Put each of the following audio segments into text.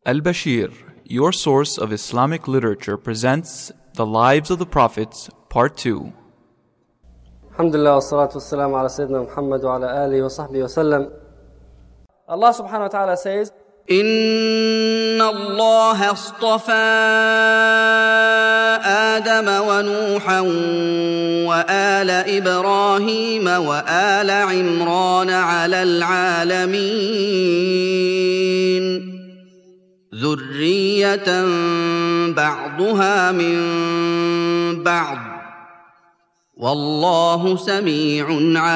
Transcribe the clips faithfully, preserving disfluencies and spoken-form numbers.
Al-Bashir, your source of Islamic literature, presents The Lives of the Prophets, Part two. Alhamdulillah, wassalatu wassalamu ala Sayyidina Muhammad wa ala alihi wa sahbihi wa sallam. Allah subhanahu wa ta'ala says, إن الله اصطفى آدم ونوحا وآل إبراهيم وآل عمران على العالمين ذرية بعضها من بعض والله سميع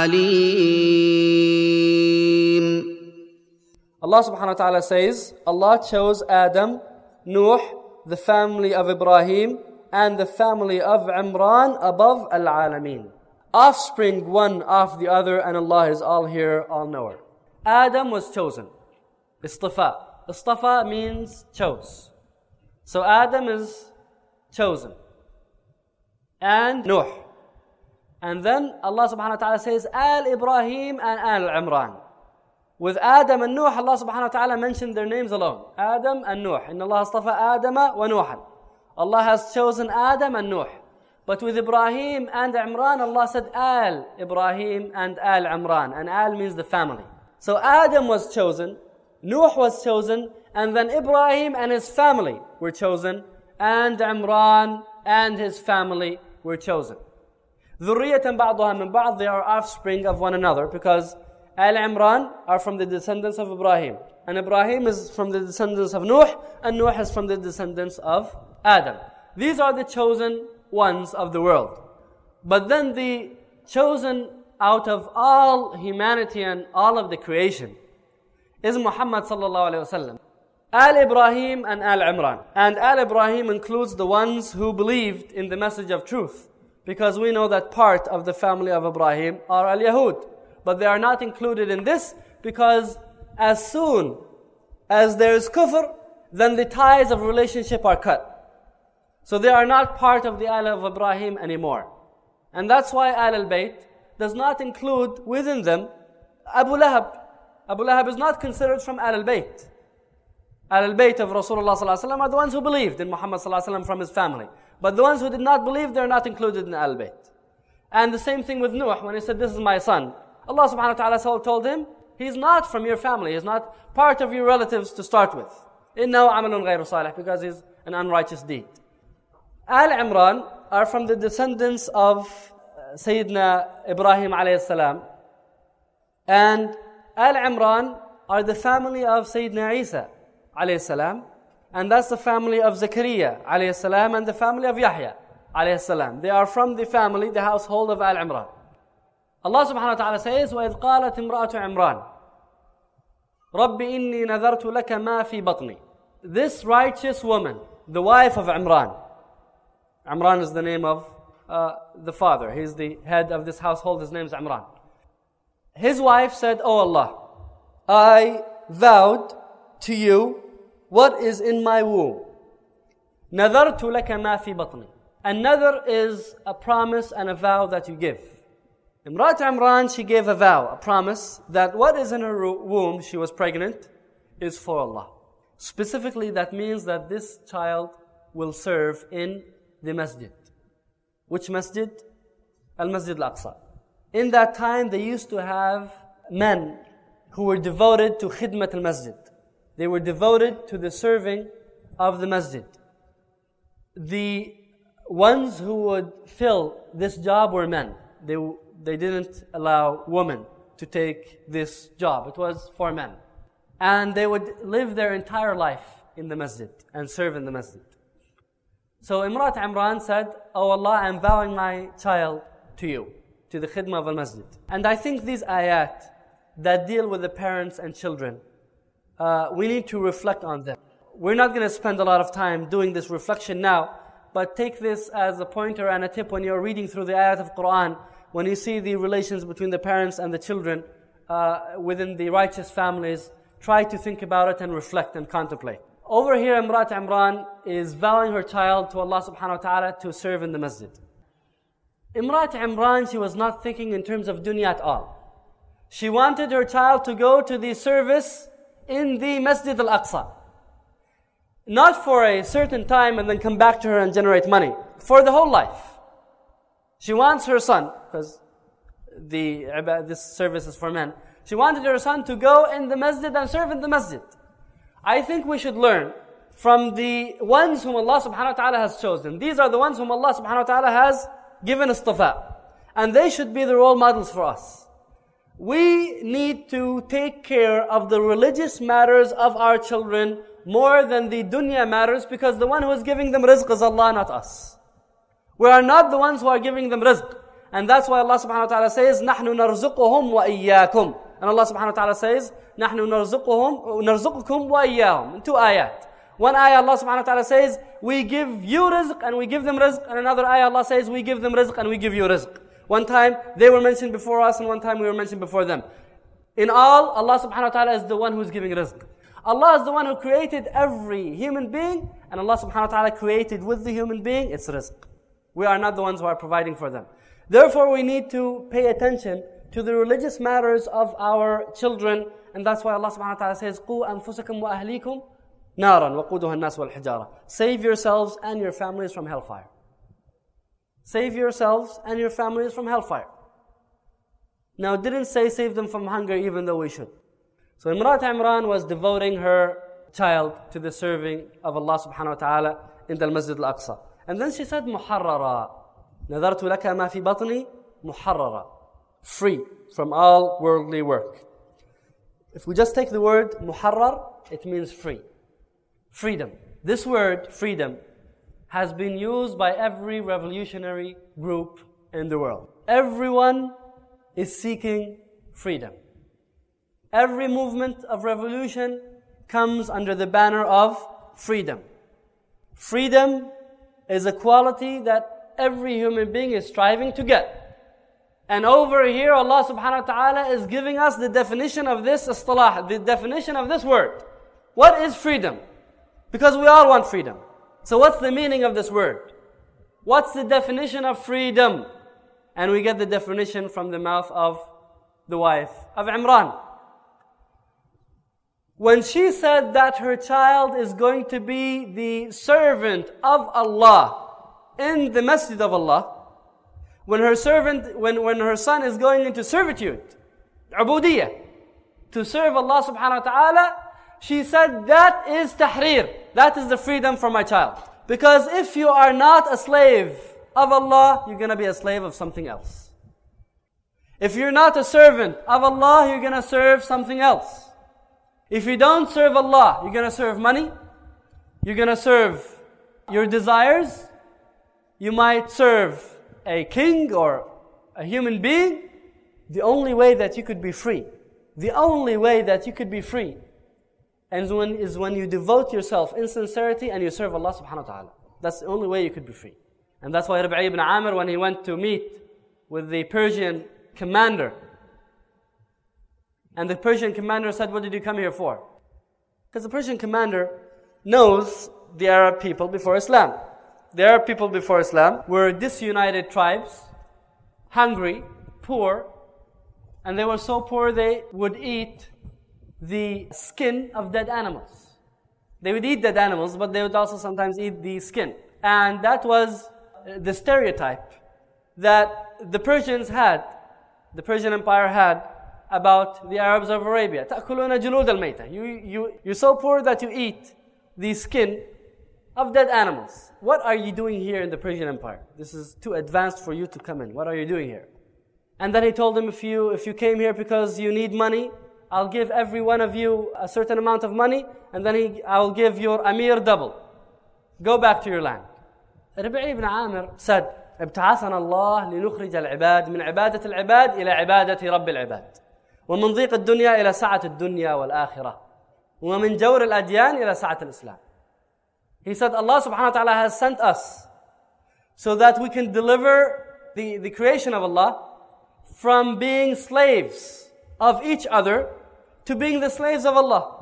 عليم. Allah subhanahu wa ta'ala says, Allah chose Adam, Nuh, the family of Ibrahim, and the family of Imran above Al-Alameen. Offspring one of the other, and Allah is all here, all knower. Adam was chosen. Istifa. Istifa means chose. So Adam is chosen. And Nuh. And then Allah subhanahu wa ta'ala says, Al-Ibrahim and Al-Imran. With Adam and Nuh, Allah subhanahu wa ta'ala mentioned their names alone. Adam and Nuh. Inna Allah astafa Adama wa Nuhan. Allah has chosen Adam and Nuh. But with Ibrahim and Imran, Allah said Al Ibrahim and Al Imran. And Al means the family. So Adam was chosen, Nuh was chosen, and then Ibrahim and his family were chosen, and Imran and his family were chosen. ذُرِّيَّةً بَعْضُهَا مِنْ بَعْضٍ. They are offspring of one another because Al-Imran are from the descendants of Ibrahim. And Ibrahim is from the descendants of Nuh. And Nuh is from the descendants of Adam. These are the chosen ones of the world. But then the chosen out of all humanity and all of the creation is Muhammad sallallahu alayhi wa sallam. Al-Ibrahim and Al-Imran. And Al-Ibrahim includes the ones who believed in the message of truth. Because we know that part of the family of Ibrahim are Al-Yahud. But they are not included in this because as soon as there is kufr, then the ties of relationship are cut. So they are not part of the Al of Ibrahim anymore. And that's why Al al-Bayt does not include within them Abu Lahab. Abu Lahab is not considered from Al al-Bayt. Al al-Bayt of Rasulullah sallallahu alaihi wasallam are the ones who believed in Muhammad sallallahu alaihi wasallam from his family. But the ones who did not believe, they are not included in Al al-Bayt. And the same thing with Nuh when he said, this is my son. Allah subhanahu wa ta'ala told him, he's not from your family, he's not part of your relatives to start with. إِنَّهُ عَمَلٌ غَيْرُ صَالِحٌ, because he's an unrighteous deed. Al-Imran are from the descendants of Sayyidina Ibrahim alayhi salam. And Al-Imran are the family of Sayyidina Isa alayhi salam. And that's the family of Zakaria alayhi salam and the family of Yahya alayhi salam. They are from the family, the household of Al-Imran. Allah subhanahu wa ta'ala says, وَإِذْ قَالَتْ امْرَأَةُ عِمْرَانَ رَبِّ إِنِّي نَذَرْتُ لَكَ مَا فِي بَطْنِي. This righteous woman, the wife of Imran. Imran is the name of uh, the father. He's the head of this household. His name is Imran. His wife said, Oh Allah, I vowed to you what is in my womb. نَذَرْتُ لَكَ مَا فِي بَطْنِي. And nadhr is a promise and a vow that you give. Imrat Imran, she gave a vow, a promise, that what is in her womb, she was pregnant, is for Allah. Specifically, that means that this child will serve in the masjid. Which masjid? Al-Masjid Al-Aqsa. In that time, they used to have men who were devoted to khidmat al-masjid. They were devoted to the serving of the masjid. The ones who would fill this job were men. They They didn't allow women to take this job. It was for men. And they would live their entire life in the masjid and serve in the masjid. So Imrat Imran said, Oh Allah, I'm vowing my child to you, to the khidmah of al-masjid. And I think these ayat that deal with the parents and children, uh, we need to reflect on them. We're not going to spend a lot of time doing this reflection now, but take this as a pointer and a tip when you're reading through the ayat of Quran. When you see the relations between the parents and the children uh, within the righteous families, try to think about it and reflect and contemplate. Over here, Imrat Imran is vowing her child to Allah subhanahu wa ta'ala to serve in the masjid. Imrat Imran, she was not thinking in terms of dunya at all. She wanted her child to go to the service in the Masjid Al-Aqsa. not for a certain time and then come back to her and generate money. For the whole life. She wants her son, because the this service is for men. She wanted her son to go in the masjid and serve in the masjid. I think we should learn from the ones whom Allah subhanahu wa ta'ala has chosen. These are the ones whom Allah subhanahu wa ta'ala has given istifa. And they should be the role models for us. We need to take care of the religious matters of our children more than the dunya matters, because the one who is giving them rizq is Allah, not us. We are not the ones who are giving them rizq. And that's why Allah subhanahu wa ta'ala says, نَحْنُ نَرْزُقُهُمْ وَإِيَّاكُمْ. And Allah subhanahu wa ta'ala says, نَحْنُ نَرْزُقُهُمْ نَرْزُقُكُمْ وَإِيَّاهُمْ. In two ayat. One ayah Allah subhanahu wa ta'ala says, we give you rizq and we give them rizq. And another ayah Allah says, we give them rizq and we give you rizq. One time they were mentioned before us and one time we were mentioned before them. In all, Allah subhanahu wa ta'ala is the one who is giving rizq. Allah is the one who created every human being, and Allah subhanahu wa ta'ala created with the human being its rizq. We are not the ones who are providing for them. Therefore, we need to pay attention to the religious matters of our children, and that's why Allah subhanahu wa ta'ala says, قُوا أَنفُسَكُمْ وَأَهْلِيكُمْ نَارًا وَقُودُهَا النَّاسُ وَالْحِجَارَةُ. Save yourselves and your families from hellfire. Save yourselves and your families from hellfire. Now, it didn't say save them from hunger, even though we should. So Imrat Imran was devoting her child to the serving of Allah subhanahu wa ta'ala in the Masjid al-Aqsa. And then she said, محررا نذرت لك ما في بطني محررا. Free from all worldly work. If we just take the word muharrar, it means free. Freedom. This word, freedom, has been used by every revolutionary group in the world. Everyone is seeking freedom. Every movement of revolution comes under the banner of freedom. Freedom is a quality that every human being is striving to get. And over here, Allah subhanahu wa ta'ala is giving us the definition of this istilah, the definition of this word. What is freedom? Because we all want freedom. So what's the meaning of this word? What's the definition of freedom? And we get the definition from the mouth of the wife of Imran. When she said that her child is going to be the servant of Allah in the masjid of Allah, when her servant, when, when her son is going into servitude, ubudiyah, to serve Allah subhanahu wa ta'ala, she said that is tahrir. That is the freedom for my child. Because if you are not a slave of Allah, you're going to be a slave of something else. If you're not a servant of Allah, you're going to serve something else. If you don't serve Allah, you're going to serve money. You're going to serve your desires. You might serve a king or a human being. The only way that you could be free, the only way that you could be free and when, is when you devote yourself in sincerity and you serve Allah subhanahu wa ta'ala. That's the only way you could be free. And that's why Rabi'i ibn Amir, when he went to meet with the Persian commander, and the Persian commander said, what did you come here for? Because the Persian commander knows the Arab people before Islam. The Arab people before Islam were disunited tribes, hungry, poor, and they were so poor they would eat the skin of dead animals. They would eat dead animals, but they would also sometimes eat the skin. And that was the stereotype that the Persians had, the Persian Empire had, about the Arabs of Arabia. تَأْكُلُونَ جُلُودَ الْمَيْتَةِ. You, you, you're so poor that you eat the skin of dead animals. What are you doing here in the Persian Empire? This is too advanced for you to come in. What are you doing here? And then he told them, if you, if you came here because you need money, I'll give every one of you a certain amount of money, and then he, I'll give your Amir double. Go back to your land. Rabi'i ibn Amir said, ابتعثنا الله لنخرج العباد من عبادة العباد إلى عبادة رب العباد ومن ضيق الدنيا إلى سعة الدنيا والآخرة ومن جور الأديان إلى سعة الإسلام. He said, Allah subhanahu wa ta'ala has sent us so that we can deliver the, the creation of Allah from being slaves of each other to being the slaves of Allah,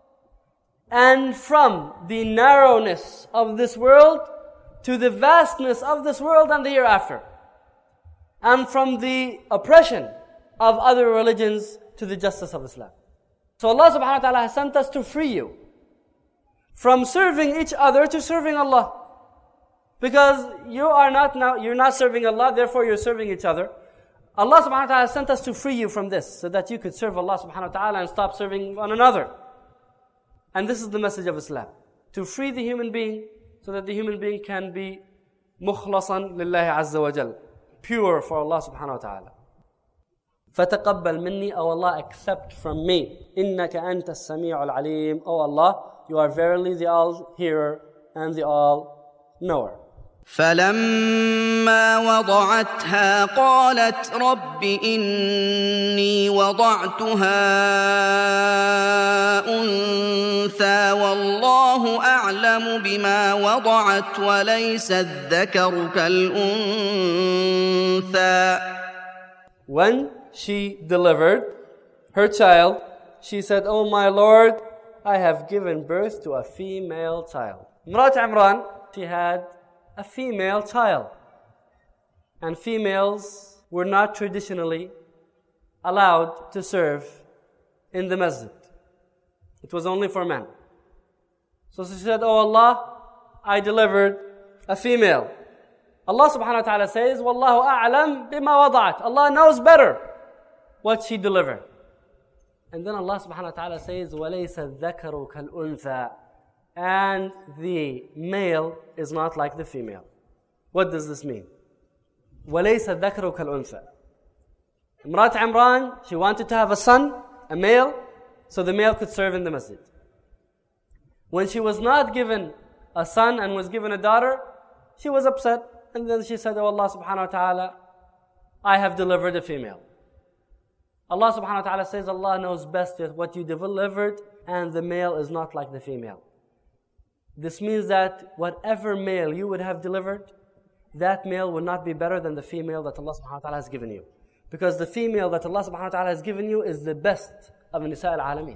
and from the narrowness of this world to the vastness of this world and the hereafter, and from the oppression of other religions to the justice of Islam. So Allah subhanahu wa ta'ala has sent us to free you from serving each other to serving Allah. Because you are not now, you're not serving Allah, therefore you're serving each other. Allah subhanahu wa ta'ala sent us to free you from this, so that you could serve Allah subhanahu wa ta'ala and stop serving one another. And this is the message of Islam. To free the human being, so that the human being can be مخلصا لله عز وجل, pure for Allah subhanahu wa ta'ala. فَتَقَبَّلْ مِنِّي, O Allah, accept from me. إِنَّكَ أَنْتَ السَّمِيعُ الْعَلِيمُ, O Allah, you are verily the all-hearer and the all-knower. فلما وضعتها قالت رب إني وضعتها أنثى والله أعلم بما وضعت وليس الذكر كالأنثى. When she delivered her child, she said, "O my Lord, I have given birth to a female child." Imrat Imran, she had a female child. And females were not traditionally allowed to serve in the masjid. It was only for men. So she said, "Oh Allah, I delivered a female." Allah subhanahu wa ta'ala says, "Wallahu a'lam bima wada'at." Allah knows better what she delivered. And then Allah subhanahu wa ta'ala says, وَلَيْسَ الذَّكَرُ كَالْأُنثَى, and the male is not like the female. What does this mean? وَلَيْسَ الذَّكَرُ كَالْأُنثَى. Imrat Imran, she wanted to have a son, a male, so the male could serve in the masjid. When she was not given a son and was given a daughter, she was upset. And then she said, "Oh Allah subhanahu wa ta'ala, I have delivered a female." Allah subhanahu wa ta'ala says, Allah knows best what you delivered, and the male is not like the female. This means that whatever male you would have delivered, that male would not be better than the female that Allah subhanahu wa ta'ala has given you. Because the female that Allah subhanahu wa ta'ala has given you is the best of Nisa al-Alameen.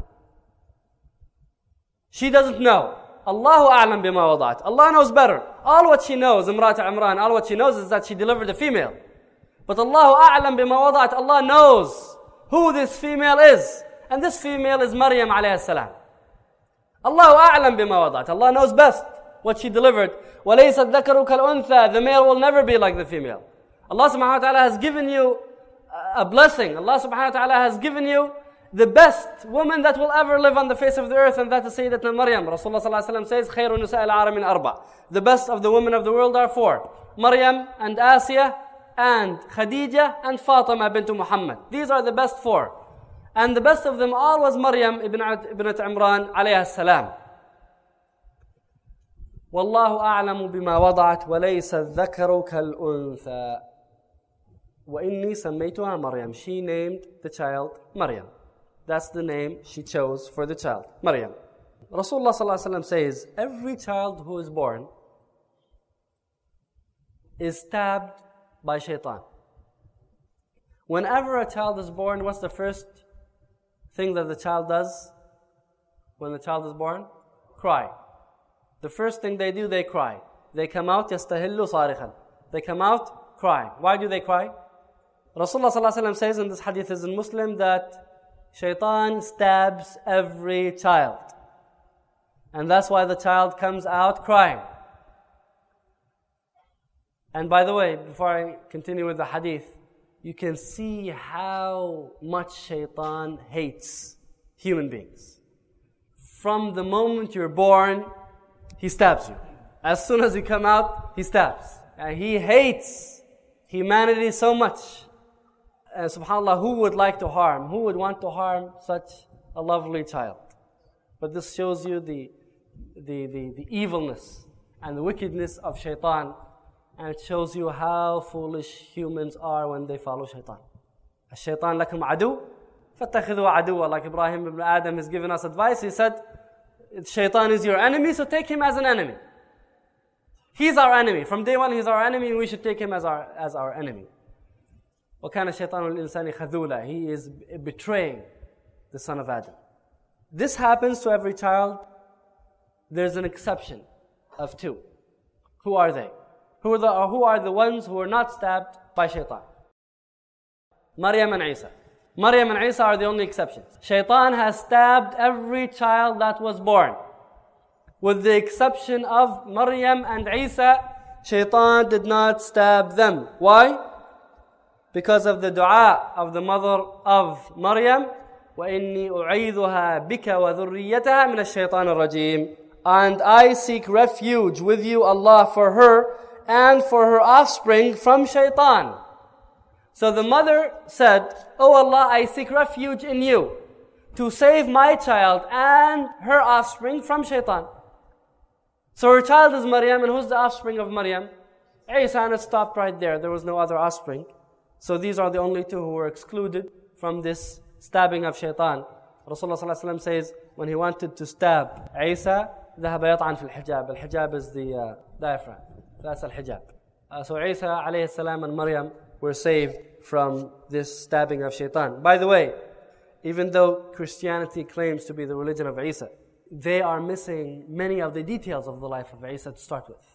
She doesn't know. Allahu a'lam bima wada'at. Allah knows better. All what she knows, Imrat Imran, all what she knows is that she delivered a female. But Allahu a'lam bima wada'at. Allah knows who this female is. And this female is Maryam alayhi salam. Allahu a'lam bima wada'at. Allah knows best what she delivered. وَلَيْسَ الذَّكَرُ كَالْأُنثَى. The male will never be like the female. Allah subhanahu wa ta'ala has given you a blessing. Allah subhanahu wa ta'ala has given you the best woman that will ever live on the face of the earth, and that is Sayyidatna Maryam. Rasulullah sallallahu alaihi wasallam says, خَيْرُ نِسَاءِ الْعَالَمِينَ أَرْبَعٍ. The best of the women of the world are four. Maryam and Asiya and Khadija and Fatima bint Muhammad. These are the best four. And the best of them all was Maryam ibn Imran alayha salam. وَاللَّهُ أَعْلَمُ بِمَا وَضَعَتْ وَلَيْسَ الذَّكَرُ كَالْأُنثَى وَإِنِّي سَمَّيْتُهَا مَرْيَمْ. She named the child Maryam. That's the name she chose for the child, Maryam. Rasulullah sallallahu alaihi wasallam says, every child who is born is stabbed by shaitan. Whenever a child is born, what's the first thing that the child does when the child is born? Cry. The first thing they do, they cry. They come out, يَسْتَهِلُّ صَارِخًا. They come out, cry. Why do they cry? Rasulullah sallallahu alaihi wasallam says, in this hadith is in Muslim, that shaitan stabs every child. And that's why the child comes out crying. And by the way, before I continue with the hadith, you can see how much shaitan hates human beings. From the moment you're born, he stabs you. As soon as you come out, he stabs. And he hates humanity so much. And subhanAllah, who would like to harm? Who would want to harm such a lovely child? But this shows you the, the, the, the evilness and the wickedness of shaitan. And it shows you how foolish humans are when they follow shaitan. Shaitan lakum adu, fattakhidhu aduwa. Like Ibrahim ibn Adam has given us advice. He said, shaitan is your enemy, so take him as an enemy. He's our enemy. From day one, he's our enemy, and we should take him as our, as our enemy. وَكَانَ الشَّيْطَانُ الْإِنسَانِ خَذُولًا. He is betraying the son of Adam. This happens to every child. There's an exception of two. Who are they? Who are the, or who are the ones who are not stabbed by shaitan? Maryam and Isa. Maryam and Isa are the only exceptions. Shaitan has stabbed every child that was born. With the exception of Maryam and Isa, Shaitan did not stab them. Why? Because of the dua of the mother of Maryam, وَإِنِّي أُعِيذُهَا بِكَ وَذُرِّيَّتَهَا مِنَ الشَّيْطَانِ الرَّجِيمِ. And I seek refuge with you, Allah, for her and for her offspring from Shaitan. So the mother said, "Oh Allah, I seek refuge in you to save my child and her offspring from Shaitan." So her child is Maryam, and who's the offspring of Maryam? Isa, and it stopped right there. There was no other offspring. So these are the only two who were excluded from this stabbing of Shaitan. Rasulullah sallallahu alaihi wasallam says, when he wanted to stab Isa, ذهب يطعن في الحجاب. الحجاب is the uh, diaphragm. That's al-hijab. Uh, so Isa alayhi salam and Maryam were saved from this stabbing of Shaitan. By the way, even though Christianity claims to be the religion of Isa, they are missing many of the details of the life of Isa to start with.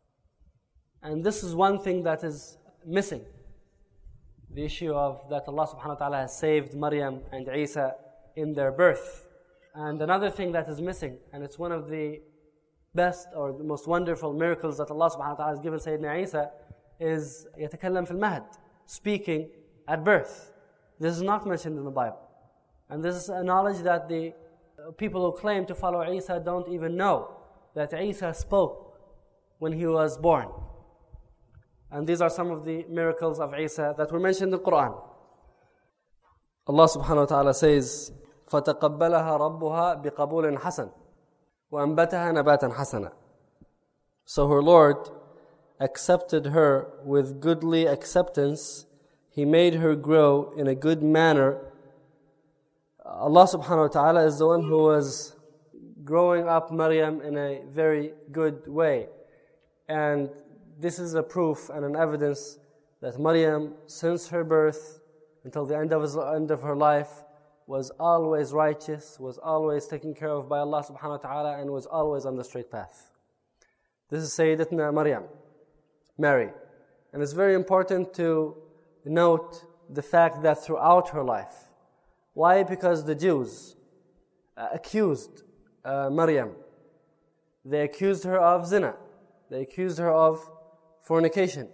And this is one thing that is missing. The issue of that Allah subhanahu wa ta'ala has saved Maryam and Isa in their birth. And another thing that is missing, and it's one of the best or the most wonderful miracles that Allah subhanahu wa ta'ala has given Sayyidina Isa, is يتكلم في المهد, speaking at birth. This is not mentioned in the Bible. And this is a knowledge that the people who claim to follow Isa don't even know, that Isa spoke when he was born. And these are some of the miracles of Isa that were mentioned in the Quran. Allah subhanahu wa ta'ala says, فَتَقَبَّلَهَا رَبُّهَا بِقَبُولٍ حَسَنٍ وَأَنْبَتَهَا نَبَاتًا حَسَنًا. So her Lord accepted her with goodly acceptance. He made her grow in a good manner. Allah subhanahu wa ta'ala is the one who was growing up Maryam in a very good way. And this is a proof and an evidence that Maryam, since her birth until the end of, his, end of her life, was always righteous, was always taken care of by Allah subhanahu wa ta'ala, and was always on the straight path. This is Sayyidatna Maryam, Mary. And it's very important to note the fact that throughout her life. Why? Because the Jews uh, accused uh, Maryam. They accused her of zina. They accused her of fornication.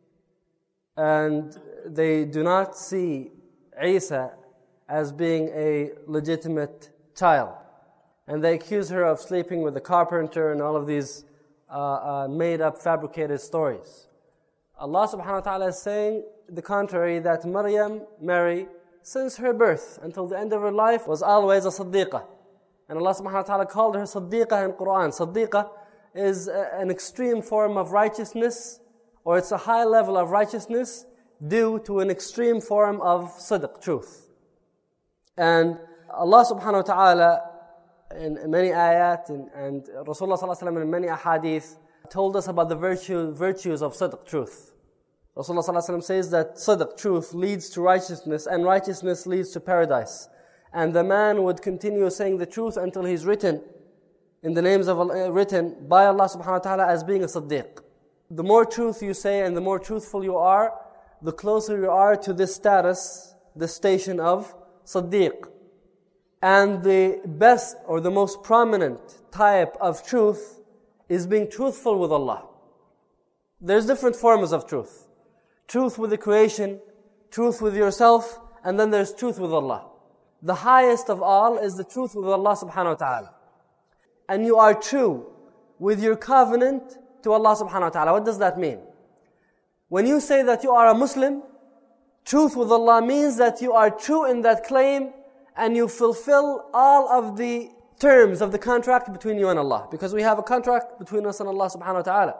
And they do not see Isa as being a legitimate child. And they accuse her of sleeping with the carpenter and all of these uh, uh, made-up, fabricated stories. Allah subhanahu wa ta'ala is saying the contrary, that Maryam, Mary, since her birth until the end of her life, was always a Siddiqah. And Allah subhanahu wa ta'ala called her Siddiqah in Quran. Siddiqah is a, an extreme form of righteousness, or it's a high level of righteousness due to an extreme form of sidq, truth. And Allah subhanahu wa ta'ala in many ayat and, and Rasulullah sallallahu alaihi wasallam in many ahadith told us about the virtue, virtues of sidq, truth. Rasulullah sallallahu alaihi wasallam says that sidq, truth, leads to righteousness, and righteousness leads to paradise. And the man would continue saying the truth until he's written in the names of Allah, written by Allah subhanahu wa ta'ala as being a siddiq. The more truth you say and the more truthful you are, the closer you are to this status, this station of siddiq. And the best or the most prominent type of truth is being truthful with Allah. There's different forms of truth. Truth with the creation, truth with yourself, and then there's truth with Allah. The highest of all is the truth with Allah subhanahu wa ta'ala. And you are true with your covenant to Allah subhanahu wa ta'ala. What does that mean? When you say that you are a Muslim, truth with Allah means that you are true in that claim and you fulfill all of the terms of the contract between you and Allah. Because we have a contract between us and Allah subhanahu wa ta'ala.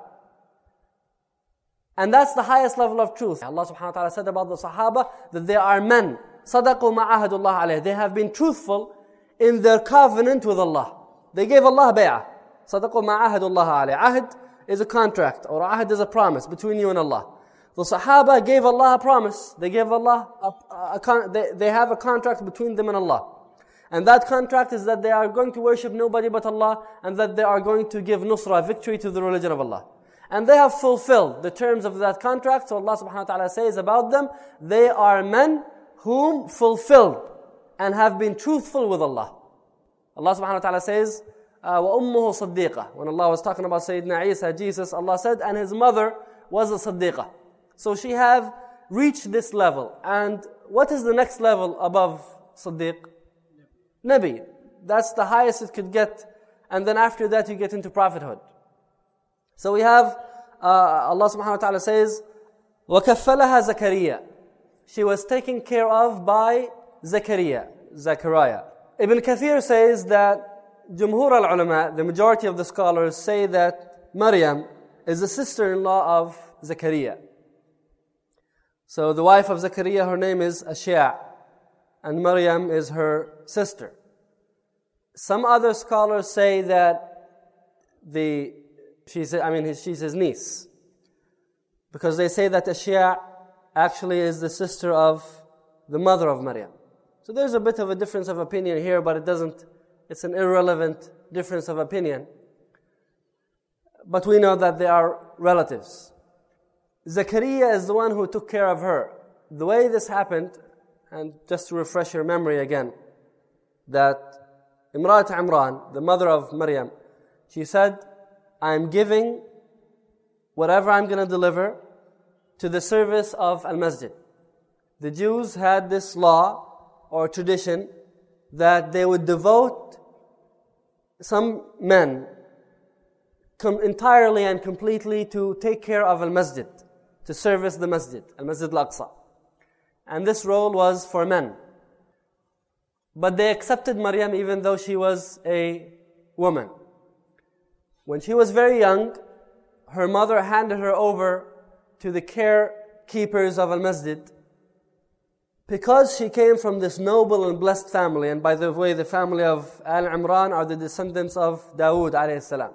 And that's the highest level of truth. Allah subhanahu wa ta'ala said about the Sahaba that they are men. صَدَقُوا مَا عَهَدُ اللَّهِ عَلَيْهِ. They have been truthful in their covenant with Allah. They gave Allah bay'ah. صَدَقُوا مَا عَهَدُ اللَّهِ عَلَيْهِ. Ahd is a contract, or ahd is a promise between you and Allah. The Sahaba gave Allah a promise. They gave Allah a, a, a they, they have a contract between them and Allah. And that contract is that they are going to worship nobody but Allah, and that they are going to give nusra, victory to the religion of Allah. And they have fulfilled the terms of that contract. So Allah subhanahu wa ta'ala says about them, they are men whom fulfilled and have been truthful with Allah. Allah subhanahu wa ta'ala says uh, وَأُمُّهُ صَدِّيقَةٌ. When Allah was talking about Sayyidina Isa, Jesus, Allah said, and his mother was a Siddiqah. So she have reached this level. And what is the next level above Siddiq? Nabi. That's the highest it could get. And then after that you get into prophethood. So we have, uh, Allah subhanahu wa ta'ala says, وَكَفَّلَهَا زَكَرِيَّا. She was taken care of by Zakaria, Zachariah. Ibn Kathir says that Jumhur al-Ulama, the majority of the scholars, say that Maryam is the sister-in-law of Zakaria. So the wife of Zakaria, her name is Ashia, and Maryam is her sister. Some other scholars say that the she's I mean she's his niece, because they say that Ashia actually is the sister of the mother of Maryam. So there's a bit of a difference of opinion here, but it doesn't. It's an irrelevant difference of opinion. But we know that they are relatives. Zakaria is the one who took care of her. The way this happened, and just to refresh your memory again, that Imrat Imran, the mother of Maryam, she said, I'm giving whatever I'm going to deliver to the service of Al-Masjid. The Jews had this law or tradition that they would devote some men come entirely and completely to take care of Al-Masjid, to service the Masjid, Al-Masjid Al-Aqsa. And this role was for men. But they accepted Maryam even though she was a woman. When she was very young, her mother handed her over to the carekeepers of Al-Masjid, because she came from this noble and blessed family. And by the way, the family of Al-Imran are the descendants of Dawood alayhi salam.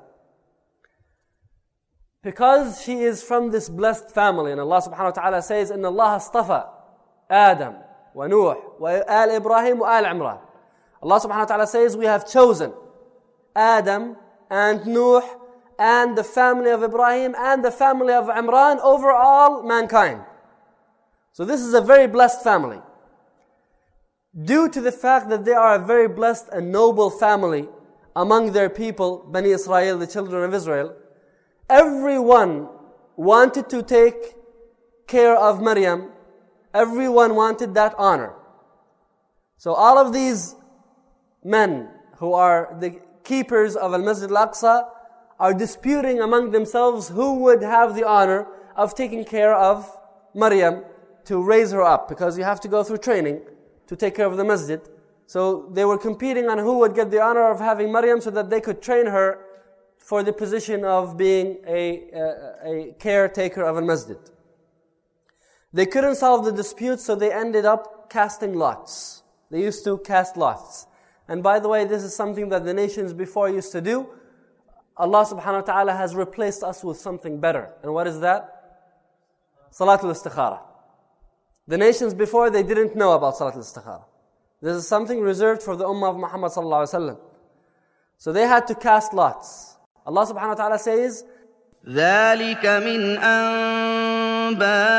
Because she is from this blessed family, and Allah subhanahu wa ta'ala says, إِنَّ اللَّهَ اصْطَفَى آدَمَ وَنُوحَ وَآلَ إِبْرَاهِيمَ وَآلَ عِمْرَانَ. Allah subhanahu wa ta'ala says, we have chosen Adam and Nuh and the family of Ibrahim and the family of Imran over all mankind. So this is a very blessed family. Due to the fact that they are a very blessed and noble family among their people, Bani Israel, the children of Israel, everyone wanted to take care of Maryam. Everyone wanted that honor. So all of these men who are the keepers of Al-Masjid Al-Aqsa are disputing among themselves who would have the honor of taking care of Maryam to raise her up, because you have to go through training to take care of the masjid. So they were competing on who would get the honor of having Maryam so that they could train her for the position of being a, a, a caretaker of a masjid. They couldn't solve the dispute, so they ended up casting lots. They used to cast lots. And by the way, this is something that the nations before used to do. Allah subhanahu wa ta'ala has replaced us with something better. And what is that? Salatul Istikhara. The nations before, they didn't know about Salatul Istikhara. This is something reserved for the Ummah of Muhammad sallallahu alaihi wasallam. So they had to cast lots. Allah subhanahu wa ta'ala says, ذَلِكَ مِنْ أَنْبَاءِ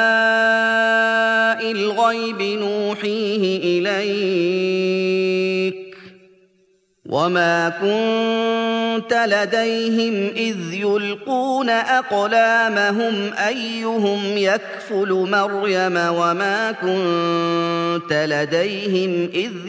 الْغَيْبِ نُوحِيهِ إِلَيْكَ وَمَا كُنْتَ لَدَيْهِمْ إِذْ يُلْقُونَ أَقْلَامَهُمْ أَيُّهُمْ يَكْفُلُ مَرْيَمَ وَمَا كُنْتَ لَدَيْهِمْ إِذْ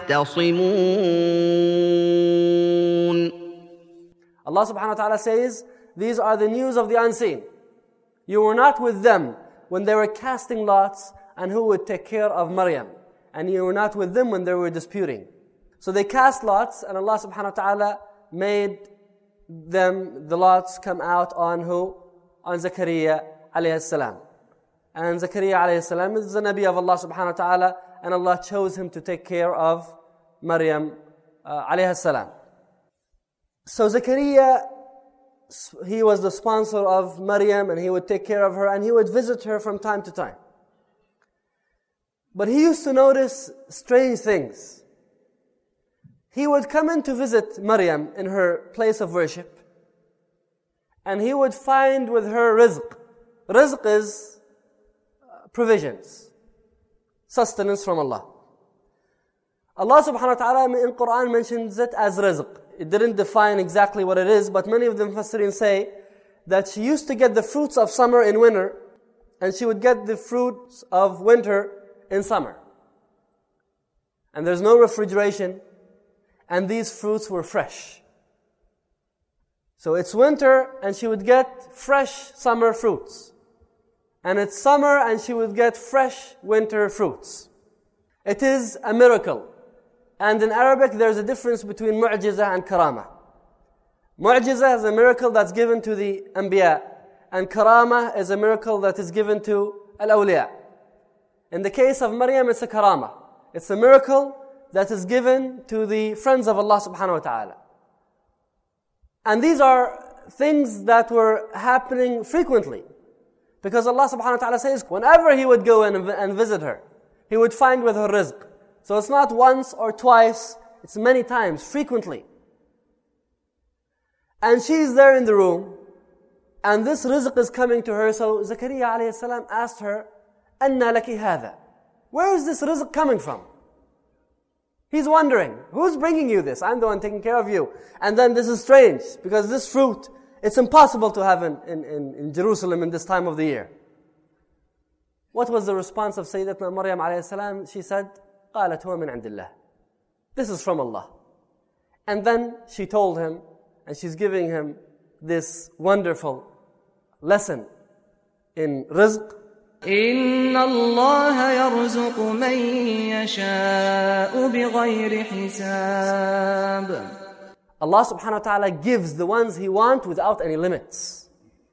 يَخْتَصِمُونَ. Allah subhanahu wa ta'ala says, these are the news of the unseen. You were not with them when they were casting lots and who would take care of Maryam. And you were not with them when they were disputing. So they cast lots, and Allah subhanahu wa ta'ala made them, the lots, come out on who? On Zakaria alayhi salam. And Zakaria alayhi salam is the Nabi of Allah subhanahu wa ta'ala, and Allah chose him to take care of Maryam uh, alayhi salam. So Zakaria, he was the sponsor of Maryam, and he would take care of her, and he would visit her from time to time. But he used to notice strange things. He would come in to visit Maryam in her place of worship, and he would find with her rizq. Rizq is provisions, sustenance from Allah. Allah subhanahu wa ta'ala in Quran mentions it as rizq. It didn't define exactly what it is, but many of the Mufassirin say that she used to get the fruits of summer in winter, and she would get the fruits of winter in summer. And there's no refrigeration, and these fruits were fresh. So it's winter, and she would get fresh summer fruits. And it's summer, and she would get fresh winter fruits. It is a miracle. And in Arabic, there's a difference between mu'jiza and karama. Mu'jiza is a miracle that's given to the anbiya, and karama is a miracle that is given to al-awliya. In the case of Maryam, it's a karama. It's a miracle that is given to the friends of Allah subhanahu wa ta'ala. And these are things that were happening frequently. Because Allah subhanahu wa ta'ala says, whenever He would go in and visit her, He would find with her rizq. So it's not once or twice, it's many times, frequently. And she's there in the room, and this rizq is coming to her. So Zakaria alayhi salam asked her, أَنَّا لَكِ هَذَا? Where is this rizq coming from? He's wondering, who's bringing you this? I'm the one taking care of you. And then this is strange, because this fruit, it's impossible to have in, in, in, in Jerusalem in this time of the year. What was the response of Sayyidatna Maryam alayhi salam? She said, قالت هو من عند الله. This is from Allah. And then she told him, and she's giving him this wonderful lesson in rizq. إن الله يرزق من يشاء بغير حساب. Allah subhanahu wa ta'ala gives the ones He wants without any limits.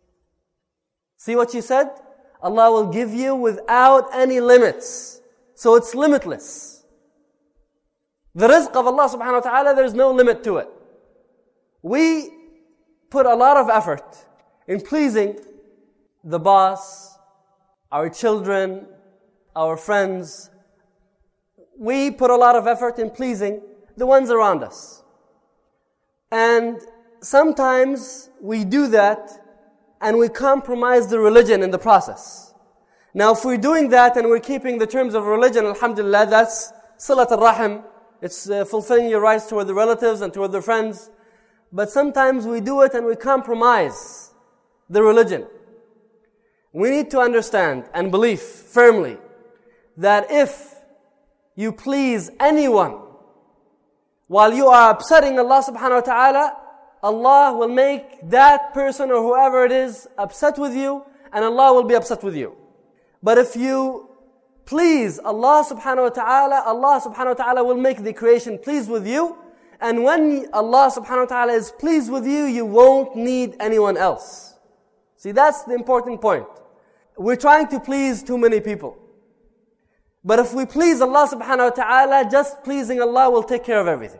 See what she said? Allah will give you without any limits. So it's limitless. The rizq of Allah subhanahu wa ta'ala, there's no limit to it. We put a lot of effort in pleasing the boss, our children, our friends. We put a lot of effort in pleasing the ones around us. And sometimes we do that and we compromise the religion in the process. Now if we're doing that and we're keeping the terms of religion, alhamdulillah, that's silat al-rahim. It's uh, fulfilling your rights toward the relatives and toward the friends. But sometimes we do it and we compromise the religion. We need to understand and believe firmly that if you please anyone while you are upsetting Allah subhanahu wa ta'ala, Allah will make that person or whoever it is upset with you, and Allah will be upset with you. But if you please Allah subhanahu wa ta'ala, Allah subhanahu wa ta'ala will make the creation pleased with you. And when Allah subhanahu wa ta'ala is pleased with you, you won't need anyone else. See, that's the important point. We're trying to please too many people. But if we please Allah subhanahu wa ta'ala, just pleasing Allah will take care of everything.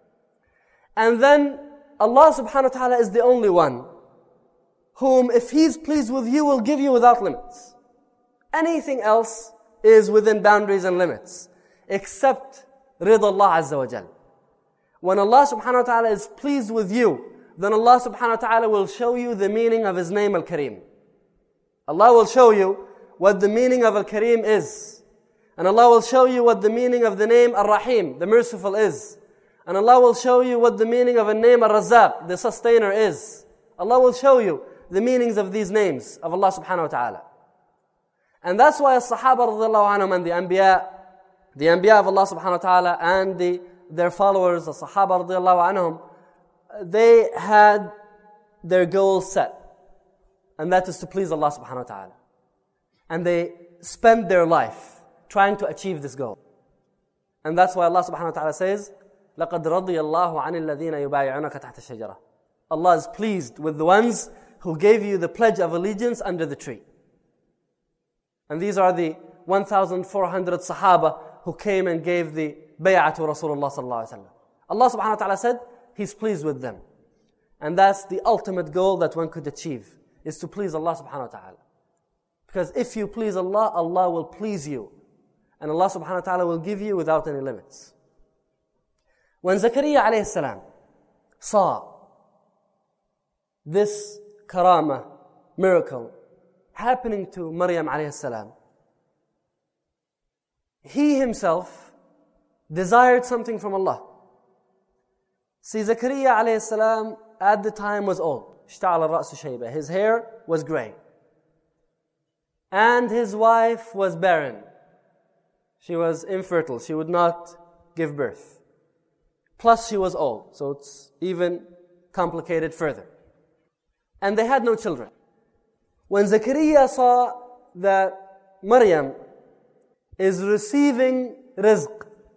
And then Allah subhanahu wa ta'ala is the only one whom, if He's pleased with you, will give you without limits. Anything else is within boundaries and limits, except Ridha Allah Azza wa Jal. When Allah subhanahu wa ta'ala is pleased with you, then Allah subhanahu wa ta'ala will show you the meaning of His name Al-Kareem. Allah will show you what the meaning of Al-Kareem is. And Allah will show you what the meaning of the name Ar-Rahim, the merciful, is. And Allah will show you what the meaning of a name Ar-Razzaq, the sustainer, is. Allah will show you the meanings of these names of Allah subhanahu wa ta'ala. And that's why As-Sahaba radiallahu anhum and the Anbiya, the Anbiya of Allah subhanahu wa ta'ala and the, their followers, the Sahaba radiallahu anhum, they had their goal set. And that is to please Allah subhanahu wa ta'ala. And they spent their life trying to achieve this goal. And that's why Allah subhanahu wa ta'ala says, لَقَدْ رَضِيَ اللَّهُ عَنِ الَّذِينَ يُبَايِعُونَكَ تَحْتَ الشَّجَرَةِ. Allah is pleased with the ones who gave you the pledge of allegiance under the tree. And these are the one thousand four hundred Sahaba who came and gave the bay'ah to Rasulullah sallallahu alaihi wasallam. Allah subhanahu wa ta'ala said, He's pleased with them. And that's the ultimate goal that one could achieve, is to please Allah subhanahu wa ta'ala. Because if you please Allah, Allah will please you. And Allah subhanahu wa ta'ala will give you without any limits. When Zakaria alayhi salam saw this karama, miracle, happening to Maryam alayhi salam, he himself desired something from Allah. See, Zakaria alayhi salam at the time was old. اشتعل الرأس شيبة. His hair was grey. And his wife was barren. She was infertile. She would not give birth. Plus she was old. So it's even complicated further. And they had no children. When Zakaria saw that Maryam is receiving rizq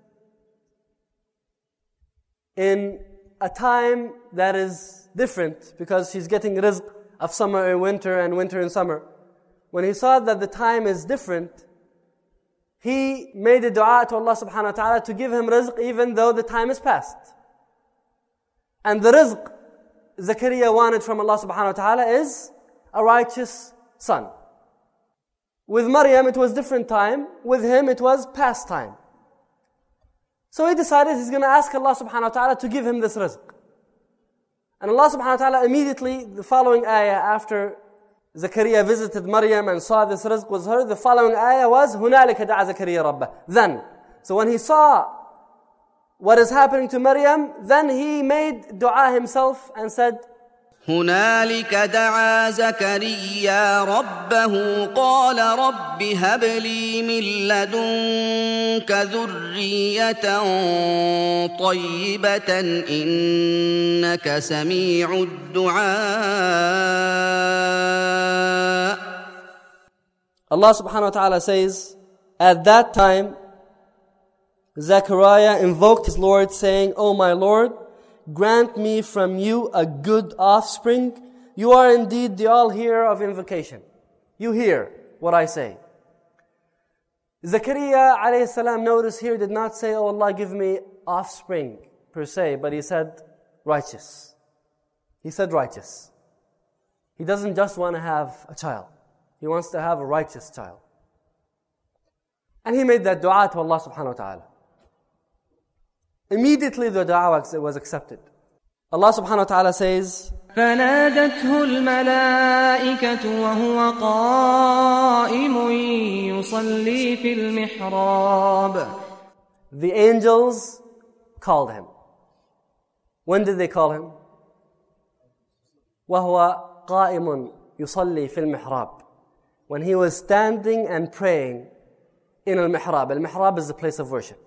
in a time that is different, because she's getting rizq of summer and winter and winter and summer. When he saw that the time is different, he made a dua to Allah subhanahu wa ta'ala to give him rizq even though the time is past. And the rizq Zakaria wanted from Allah subhanahu wa ta'ala is a righteous son. With Maryam it was different time, with him it was past time. So he decided he's going to ask Allah subhanahu wa ta'ala to give him this rizq. And Allah subhanahu wa ta'ala immediately, the following ayah after Zakaria visited Maryam and saw this rizq was her, the following ayah was هُنَالِكَ دَعَ زَكَرِيَّا رَبَّهُ. Then, so when he saw what is happening to Maryam, then he made dua himself and said, هنالك دعا زكريا ربه قال رب هب لي من لدنك ذرية طيبة إنك سميع الدعاء. Allah subhanahu wa ta'ala says, at that time, Zechariah invoked his Lord saying, O my Lord, grant me from you a good offspring. You are indeed the all-hearer of invocation. You hear what I say. Zakaria alayhi salam, notice here, did not say, Oh Allah, give me offspring per se, but he said righteous. He said righteous. He doesn't just want to have a child. He wants to have a righteous child. And he made that dua to Allah subhanahu wa ta'ala. Immediately the dua was accepted. Allah subhanahu wa ta'ala says, فنادته الملائكة وهو قائم يصلي في المحراب. The angels called him. When did they call him? وهو قائم يصلي في المحراب. When he was standing and praying in al-mihrab. Al-mihrab is the place of worship.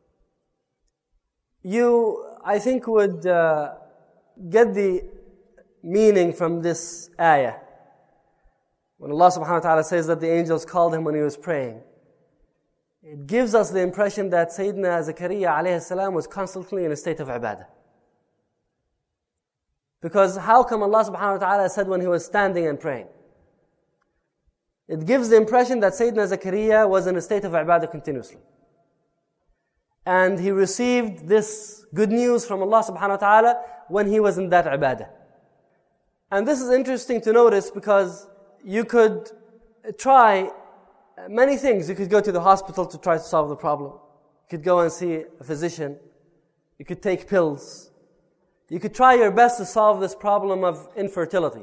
You, I think, would uh, get the meaning from this ayah. When Allah subhanahu wa ta'ala says that the angels called him when he was praying, it gives us the impression that Sayyidina Zakaria alayhi salam was constantly in a state of ibadah. Because how come Allah subhanahu wa ta'ala said when he was standing and praying? It gives the impression that Sayyidina Zakaria was in a state of ibadah continuously. And he received this good news from Allah subhanahu wa ta'ala when he was in that ibadah. And this is interesting to notice because you could try many things. You could go to the hospital to try to solve the problem. You could go and see a physician. You could take pills. You could try your best to solve this problem of infertility.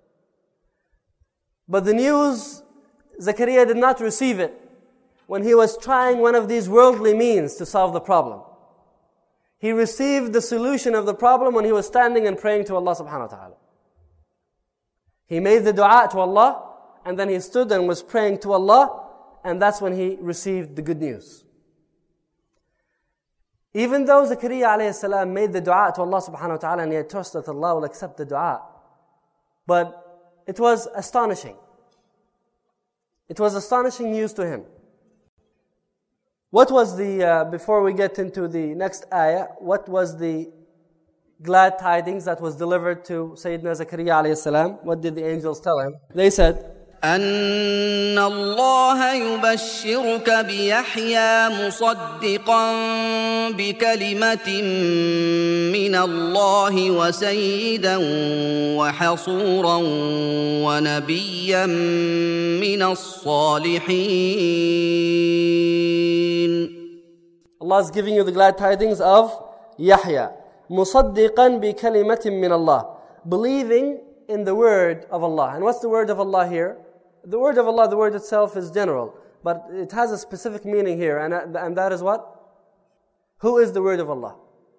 But the news, Zakaria did not receive it when he was trying one of these worldly means to solve the problem. He received the solution of the problem when he was standing and praying to Allah subhanahu wa ta'ala. He made the dua to Allah, and then he stood and was praying to Allah, and that's when he received the good news. Even though Zakaria alayhi salam made the dua to Allah subhanahu wa ta'ala, and he had trust that Allah will accept the dua, but it was astonishing. It was astonishing news to him. What was the, uh, before we get into the next ayah, what was the glad tidings that was delivered to Sayyidina Zakaria alayhi salam? What did the angels tell him? They said, أن الله يبشرك بيحيى مصدقا بكلمة من الله وسيدا وحصورا ونبيا من الصالحين. Allah is giving you the glad tidings of Yahya. مصدقا بكلمة من الله. Believing in the word of Allah. And what's the word of Allah here? The word of Allah, the word itself is general, but it has a specific meaning here, and, and that is what? Who is the word of Allah?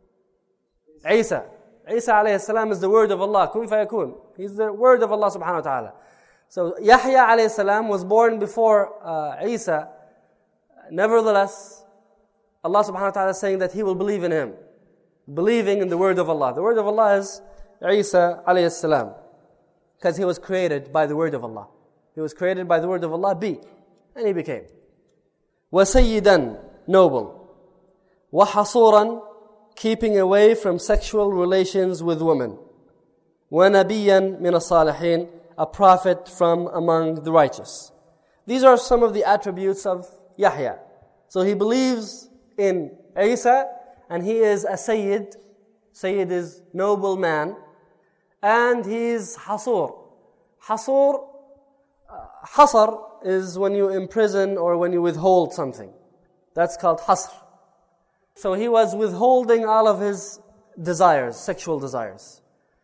Isa. Isa alayhi salam is the word of Allah. Kun fayakun. He's the word of Allah subhanahu wa ta'ala. So Yahya alayhi salam was born before uh, Isa. Nevertheless, Allah subhanahu wa ta'ala is saying that he will believe in him. Believing in the word of Allah. The word of Allah is Isa alayhi salam. Because he was created by the word of Allah. He was created by the word of Allah, be. And he became. وَسَيِّدًا, noble. وَحَصُورًا, keeping away from sexual relations with women. وَنَبِيًّا مِنَ الصَّالِحِينَ, a prophet from among the righteous. These are some of the attributes of Yahya. So he believes in Isa, and he is a Sayyid. Sayyid is noble man. And he is Hasur. Hasur, uh, Hasar is when you imprison or when you withhold something. That's called Hasr. So he was withholding all of his desires, sexual desires.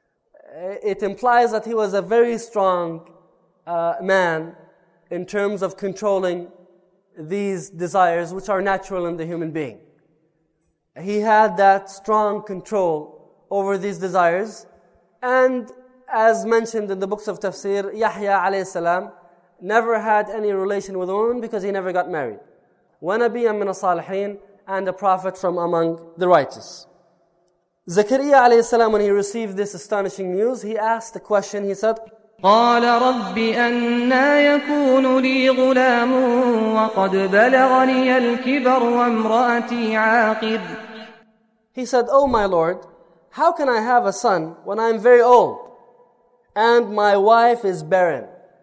It implies that he was a very strong uh, man in terms of controlling these desires which are natural in the human being. He had that strong control over these desires. And as mentioned in the books of tafsir, Yahya alayhi salam never had any relation with a woman because he never got married. وَنَبِيًّا مِنَ الصَّالِحِينَ, and a prophet from among the righteous. Zakaria alayhi salam, when he received this astonishing news, he asked the question, he said, قال رب أنى يكون لي غلام وقد بلغني الكبر وامرأتي عاقر. He said, "Oh my Lord, how can I have a son when I'm very old and my wife is barren?"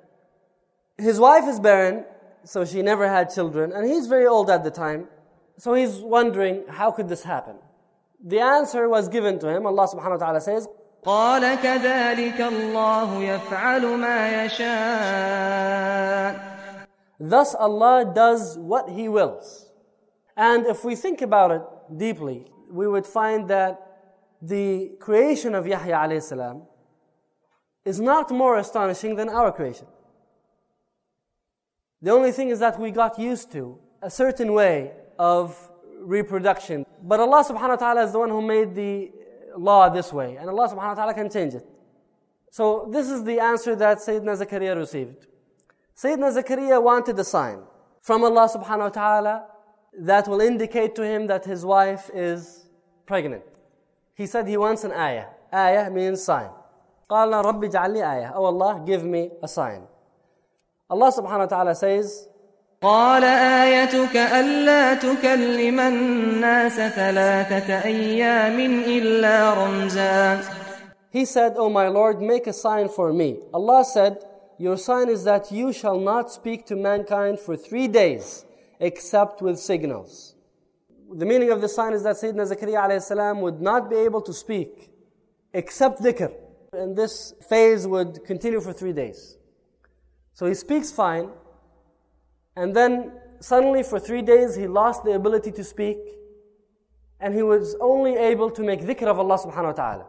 His wife is barren, so she never had children, and he's very old at the time. So he's wondering, how could this happen? The answer was given to him. Allah subhanahu wa ta'ala says, قال كذلك الله يفعل ما يشاء. Thus Allah does what He wills. And if we think about it deeply, we would find that the creation of Yahya alayhi salam is not more astonishing than our creation. The only thing is that we got used to a certain way of reproduction. But Allah subhanahu wa ta'ala is the one who made the law this way. And Allah subhanahu wa ta'ala can change it. So this is the answer that Sayyidina Zakaria received. Sayyidina Zakaria wanted a sign from Allah subhanahu wa ta'ala that will indicate to him that his wife is pregnant. He said he wants an ayah. Ayah means sign. قال رب اجعل لي آية. Oh Allah, give me a sign. Allah subhanahu wa ta'ala says, قال آيتك ألا تكلم الناس ثلاثة أيام إلا رمزا. He said, "Oh my Lord, make a sign for me." Allah said, "Your sign is that you shall not speak to mankind for three days except with signals." The meaning of the sign is that Sayyidina Zakaria alayhi salam would not be able to speak except dhikr. And this phase would continue for three days. So he speaks fine. And then suddenly for three days he lost the ability to speak. And he was only able to make dhikr of Allah subhanahu wa ta'ala.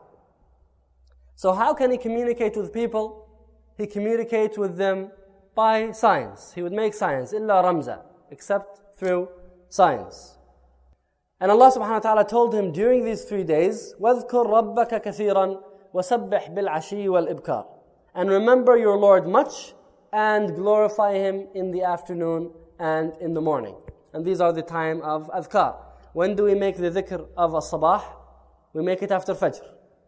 So how can he communicate with people? He communicates with them by signs. He would make signs, illa ramza, except through signs. And Allah subhanahu wa ta'ala told him during these three days, وَاذْكُرْ رَبَّكَ كَثِيرًا وَسَبِّحْ بِالْعَشِيِّ وَالْإِبْكَارِ. And remember your Lord much, and glorify Him in the afternoon and in the morning. And these are the time of adhkar. When do we make the dhikr of as-sabah? We make it after fajr.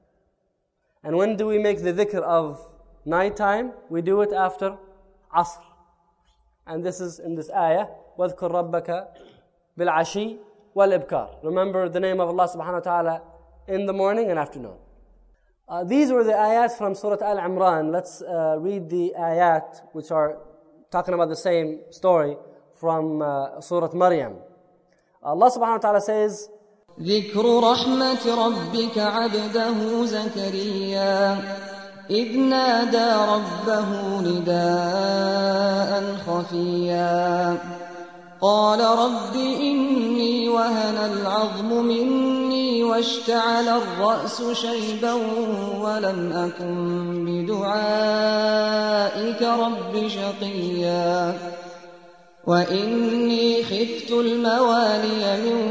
And when do we make the dhikr of night time? We do it after asr. And this is in this ayah, وَاذْكُرْ رَبَّكَ بِالْعَشِيِّ وَالْإِبْكَارِ. Remember the name of Allah subhanahu wa ta'ala in the morning and afternoon. Uh, these were the ayat from Surah Al-Imran. Let's uh, read the ayat which are talking about the same story from uh, Surah Maryam. Allah subhanahu wa ta'ala says, ذكر رحمة ربك عبده زكريا إذ نادى ربه نداء خفيا قال رب إني وهن العظم مني واشتعل الرأس شيبا ولم أكن بدعائك رب شقيا. وإني خفت الموالي من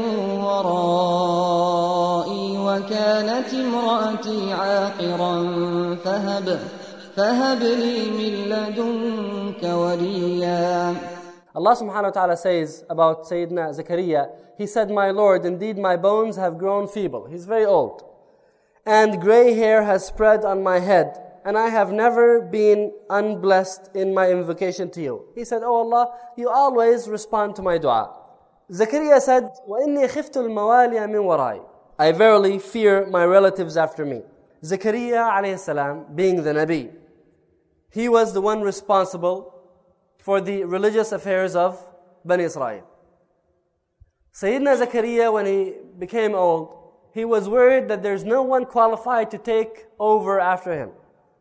ورائي وكانت امرأتي عاقرا فهب فهب لي من لدنك وليا. Allah subhanahu wa ta'ala says about Sayyidina Zakaria, he said, "My Lord, indeed my bones have grown feeble." He's very old. "And gray hair has spread on my head, and I have never been unblessed in my invocation to you." He said, "Oh Allah, you always respond to my dua." Zakaria said, وَإِنِّي خِفْتُ الْمَوَالِيَ مِنْ وَرَائِ, I verily fear my relatives after me. Zakaria alayhi salam, being the Nabi, he was the one responsible for the religious affairs of Bani Israel. Sayyidina Zakaria, when he became old, he was worried that there's no one qualified to take over after him.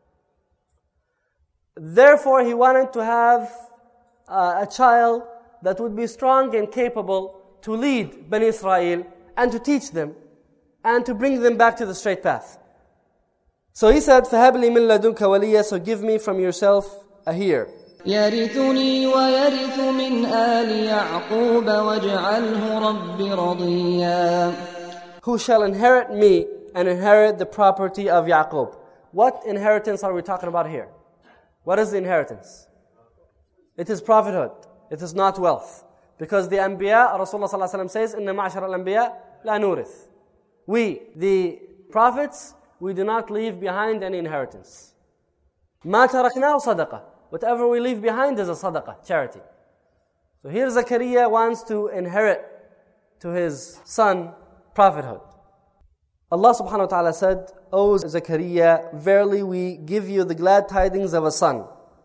Therefore, he wanted to have uh, a child that would be strong and capable to lead Bani Israel and to teach them and to bring them back to the straight path. So he said, فَهَبْ لِي مِن لَدُنْكَ وَلِيًّا, so give me from yourself a heir. يرثني ويرث من آل يعقوب واجعله رب رضيا. Who shall inherit me and inherit the property of Yaqub. What inheritance are we talking about here? What is the inheritance? It is prophethood. It is not wealth. Because the Anbiya, Rasulullah sallallahu alaihi wasallam says, إِنَّ مَعْشَرَ الْأَنْبِيَا لَا نُورِث. We, the prophets, we do not leave behind any inheritance. مَا تَرَكْنَاهُ صَدَقَةً. Whatever we leave behind is a sadaqah, charity. So here Zakaria wants to inherit to his son prophethood. Allah subhanahu wa ta'ala said, "O Zakaria, verily we give you the glad tidings of a son.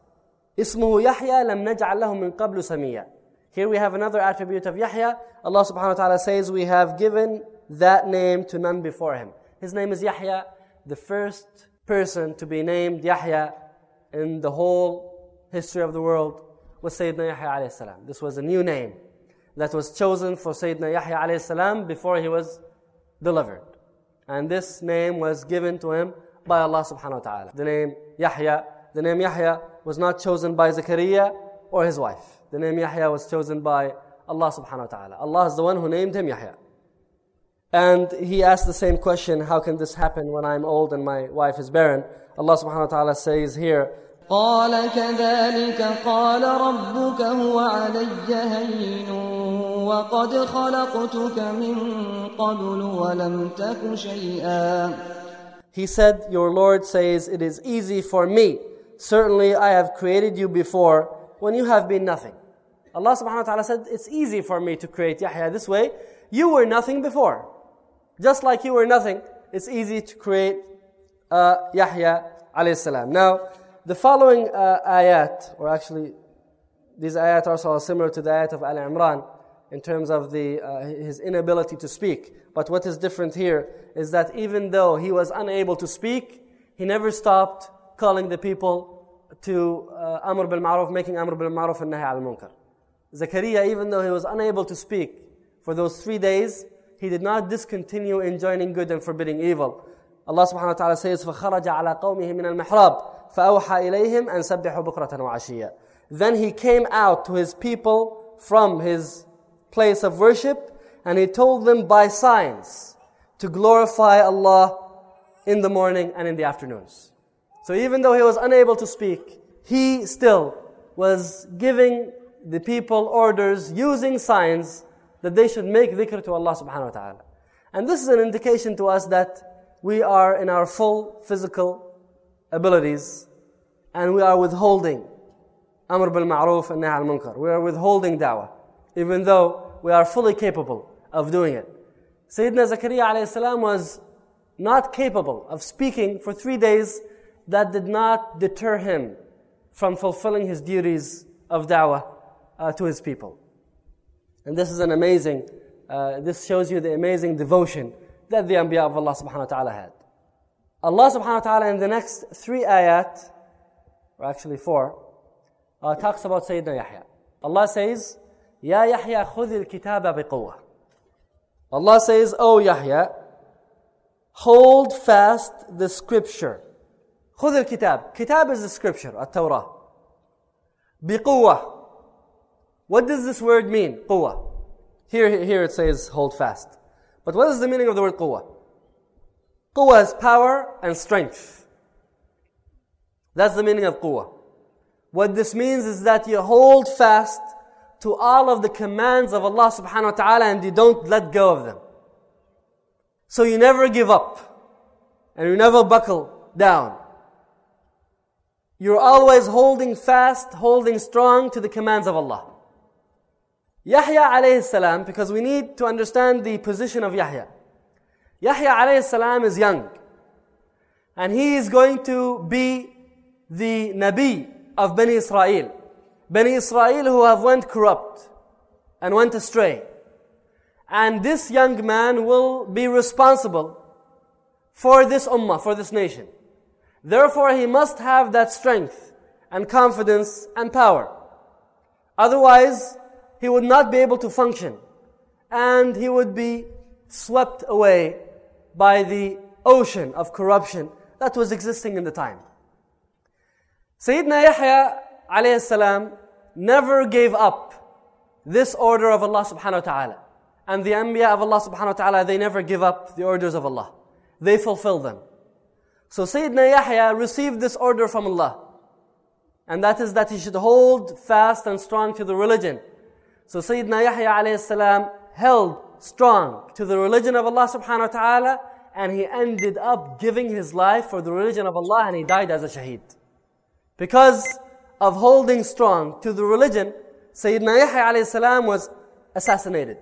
اسمه يحيى لم نجعل له من قبل سميا." Here we have another attribute of Yahya. Allah subhanahu wa ta'ala says, we have given that name to none before him. His name is Yahya, the first person to be named Yahya in the whole history of the world was Sayyidina Yahya alayhi salam. This was a new name that was chosen for Sayyidina Yahya alayhi salam before he was delivered. And this name was given to him by Allah subhanahu wa ta'ala. The name Yahya, the name Yahya was not chosen by Zakaria or his wife. The name Yahya was chosen by Allah subhanahu wa ta'ala. Allah is the one who named him Yahya. And he asked the same question, how can this happen when I'm old and my wife is barren? Allah subhanahu wa ta'ala says here, قال كذلك قال ربك هو علي هين وقد خلقتك من قبل ولم تك شيئا. He said, your Lord says, it is easy for me. Certainly I have created you before when you have been nothing. Allah subhanahu wa ta'ala said, it's easy for me to create Yahya this way. You were nothing before. Just like you were nothing, it's easy to create uh, Yahya alayhi salam. Now, the following uh, ayat, or actually, these ayat are also similar to the ayat of Al-Imran in terms of the uh, his inability to speak. But what is different here is that even though he was unable to speak, he never stopped calling the people to uh, Amr bil Ma'ruf, making Amr bil Ma'ruf and Nahy al Munkar. Zakaria, even though he was unable to speak for those three days, he did not discontinue enjoining good and forbidding evil. Allah subhanahu wa ta'ala says, فَخَرَجَ عَلَىٰ قَوْمِهِ مِنَ الْمِحْرَابِ فَأَوْحَى إِلَيْهِمْ أَنْ سَبِّحُوا بُكْرَةً وَعَشِيًّا. Then he came out to his people from his place of worship, and he told them by signs to glorify Allah in the morning and in the afternoons. So even though he was unable to speak, he still was giving the people orders using signs that they should make dhikr to Allah subhanahu wa ta'ala. And this is an indication to us that we are in our full physical abilities and we are withholding Amr bil Ma'ruf and Nahy al Munkar. We are withholding da'wah, even though we are fully capable of doing it. Sayyidina Zakaria alayhi salam was not capable of speaking for three days. That did not deter him from fulfilling his duties of da'wah uh, to his people. And this is an amazing, uh, this shows you the amazing devotion that the Anbiya of Allah subhanahu wa ta'ala had. Allah subhanahu wa ta'ala in the next three ayat, or actually four, uh, talks about Sayyidina Yahya. Allah says, Ya Yahya khudh al-kitaba biquwwah. Allah says, O Yahya, hold fast the scripture. خذ الكتاب. Kitab is the scripture, التوراة. بقوة. What does this word mean? Quwwah. Here, here it says hold fast. But what is the meaning of the word quwwah? Quwwah is power and strength. That's the meaning of quwwah. What this means is that you hold fast to all of the commands of Allah subhanahu wa ta'ala and you don't let go of them. So you never give up and you never buckle down. You're always holding fast, holding strong to the commands of Allah. Yahya alayhi salam, because we need to understand the position of Yahya. Yahya alayhi salam is young. And he is going to be the Nabi of Bani Israel. Bani Israel who have went corrupt and went astray. And this young man will be responsible for this ummah, for this nation. Therefore, he must have that strength and confidence and power. Otherwise, he would not be able to function. And he would be swept away by the ocean of corruption that was existing in the time. Sayyidina Yahya alayhi salam never gave up this order of Allah subhanahu wa ta'ala. And the Anbiya of Allah subhanahu wa ta'ala, they never give up the orders of Allah. They fulfill them. So Sayyidina Yahya received this order from Allah. And that is that he should hold fast and strong to the religion. So Sayyidina Yahya alayhi salam held strong to the religion of Allah subhanahu wa ta'ala, and he ended up giving his life for the religion of Allah, and he died as a shaheed. Because of holding strong to the religion, Sayyidina Yahya alayhi salam was assassinated.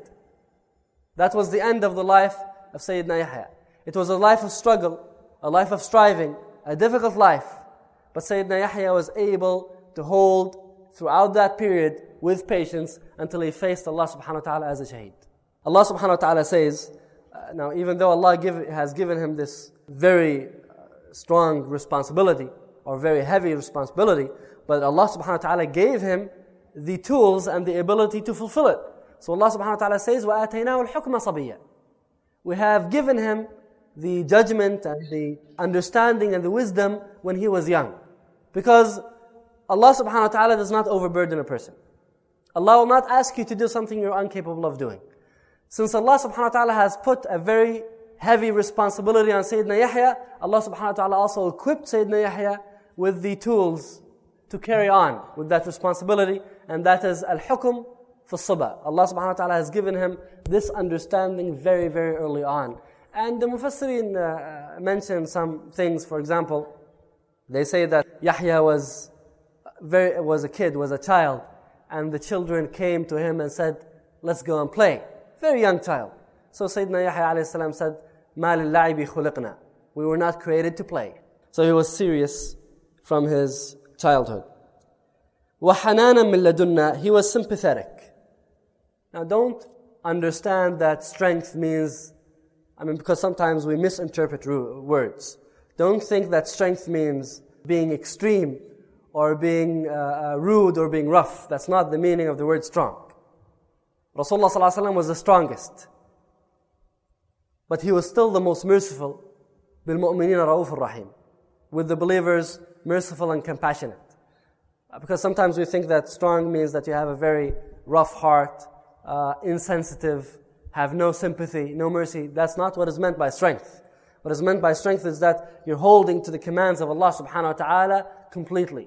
That was the end of the life of Sayyidina Yahya. It was a life of struggle, a life of striving, a difficult life. But Sayyidina Yahya was able to hold throughout that period with patience until he faced Allah subhanahu wa ta'ala as a shaheed. Allah subhanahu wa ta'ala says, uh, now even though Allah give, has given him this very uh, strong responsibility, or very heavy responsibility, but Allah subhanahu wa ta'ala gave him the tools and the ability to fulfill it. So Allah subhanahu wa ta'ala says, وَآتَيْنَاهُ الْحُكْمَ صَبِيًّا. We have given him the judgment and the understanding and the wisdom when he was young. Because Allah subhanahu wa ta'ala does not overburden a person. Allah will not ask you to do something you're incapable of doing. Since Allah subhanahu wa ta'ala has put a very heavy responsibility on Sayyidina Yahya, Allah subhanahu wa ta'ala also equipped Sayyidina Yahya with the tools to carry on with that responsibility, and that is al-hukm fi as-sabah. Allah subhanahu wa ta'ala has given him this understanding very, very early on. And the Mufassirin uh, mention some things. For example, they say that Yahya was very was a kid, was a child, and the children came to him and said, let's go and play. Very young child. So Sayyidina Yahya alayhi salam said, مَا لِلَّعِبِ خُلِقْنَا. We were not created to play. So he was serious from his childhood. وَحَنَانًا مِنْ لَدُنَّا. He was sympathetic. Now don't understand that strength means, I mean, because sometimes we misinterpret words. Don't think that strength means being extreme or being uh, rude or being rough. That's not the meaning of the word strong. Rasulullah sallallahu alaihi wasallam was the strongest. But he was still the most merciful. بِالْمُؤْمِنِينَ رَؤُوفٌ رَحِيمٌ. With the believers, merciful and compassionate. Because sometimes we think that strong means that you have a very rough heart, uh, insensitive, have no sympathy, no mercy. That's not what is meant by strength. What is meant by strength is that you're holding to the commands of Allah subhanahu wa ta'ala completely.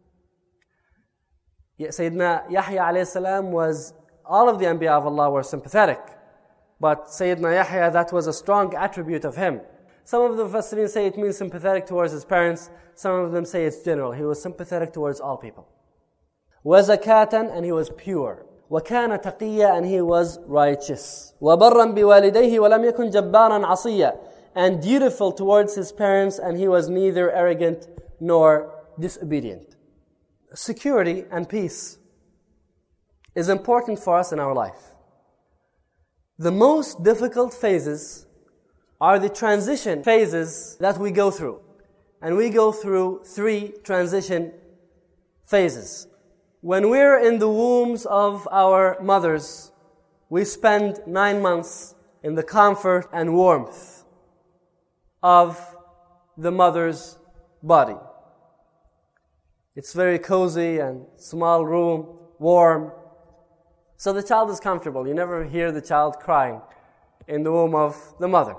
Sayyidina Yahya alayhi salam was, all of the Anbiya of Allah were sympathetic. But Sayyidina Yahya, that was a strong attribute of him. Some of the Mufassirin say it means sympathetic towards his parents. Some of them say it's general. He was sympathetic towards all people. وَزَكَاةً, and he was pure. وَكَانَ تَقِيًّا, and he was righteous. وَبَرًّا بِوَالِدَيْهِ وَلَمْ يَكُنْ جَبَّارًا عَصِيًّا, and dutiful towards his parents, and he was neither arrogant nor disobedient. Security and peace is important for us in our life. The most difficult phases are the transition phases that we go through. And we go through three transition phases. When we're in the wombs of our mothers, we spend nine months in the comfort and warmth of the mother's body. It's very cozy and small room, warm, So the child is comfortable. You never hear the child crying in the womb of the mother.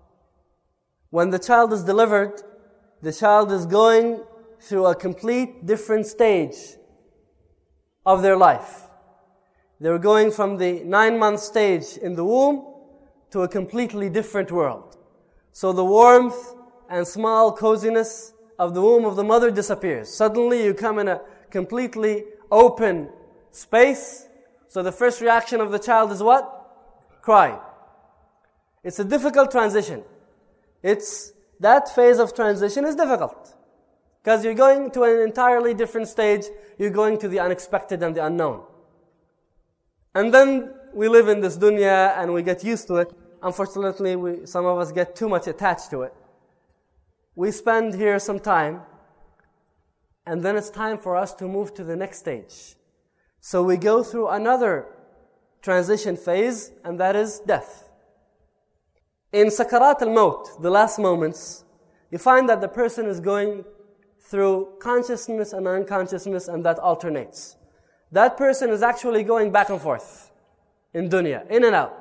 When the child is delivered, the child is going through a complete different stage of their life. They're going from the nine-month stage in the womb to a completely different world. So the warmth and small coziness of the womb of the mother disappears. Suddenly you come in a completely open space. So the first reaction of the child is what? Crying. It's a difficult transition. It's that phase of transition is difficult. Because you're going to an entirely different stage. You're going to the unexpected and the unknown. And then we live in this dunya and we get used to it. Unfortunately, we, some of us get too much attached to it. We spend here some time, and then it's time for us to move to the next stage. So we go through another transition phase, and that is death. In Sakarat al-Maut, the last moments, you find that the person is going through consciousness and unconsciousness, and that alternates. That person is actually going back and forth in dunya, in and out.